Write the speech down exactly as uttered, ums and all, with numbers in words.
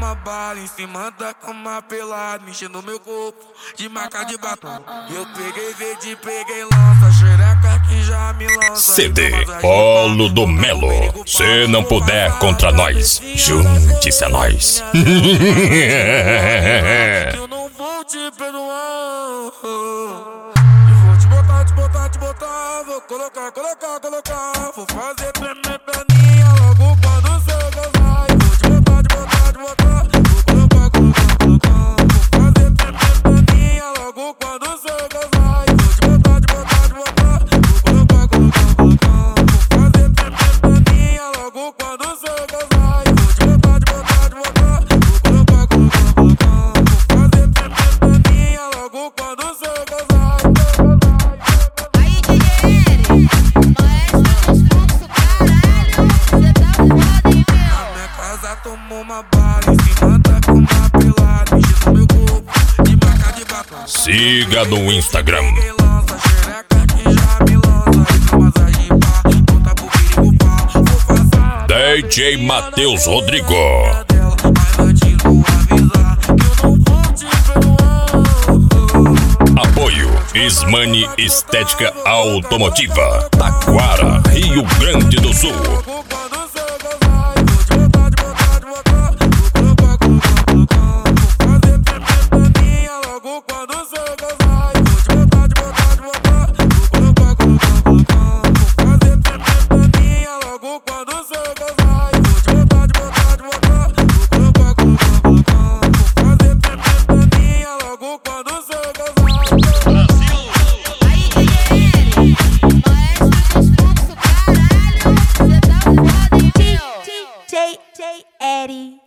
uma bala em cima da cama pelada, mexendo meu corpo de marca de batom. Eu peguei verde, peguei lança, xereca que já me lança. C D Polo do Melo. Se não puder contra nós, junte-se a nós. Eu não vou te perdoar. Eu vou te botar, te botar, te botar. Vou colocar, colocar, colocar. Vou fazer tremer perninha logo quando você gozar. Eu vou te botar, te botar, te botar. Vou colocar, colocar, colocar. Vou fazer tremer perninha logo quando você gozar. Eu vou te botar, te botar, te botar. Vou colocar, colocar, colocar. Vou fazer tremer perninha logo quando você gozar. Eu vou te botar, te botar, te botar. Vou colocar, colocar, colocar. Vou fazer tremer perninha logo quando você gozar. Aí, D J L, maestro dos fluxos, caralho, cê tá foda, hein, Na minha casa tomou uma bala em cima da cama pelada, mexendo meu corpo de marca de batom. Siga no Instagram. Peguei lança, xereca que já me lança. Hidromassagem pá, pronta pro perigo pá. Vou passar D J Matheus Rodrigo. dela, mas antes vou avisar que eu não vou te perdoar. Apoio Ismani Estética Automotiva, Taquara, Rio Grande do Sul. Logo quando você gozar, eu vou te botar, te botar, te botar. Vou colocar, colocar, colocar. Vou fazer tremer perninha logo quando você gozar. Eu vou te botar, te botar, te botar. Vou colocar, colocar, colocar. Vou fazer tremer perninha logo quando você gozar. Eu vou te botar, te botar, te botar. Vou colocar, colocar, colocar. Vou fazer tremer perninha logo quando você gozar. Aí, D J L, maestro dos fluxos, caralho, cê tá foda, hein, meu. D J Eddie.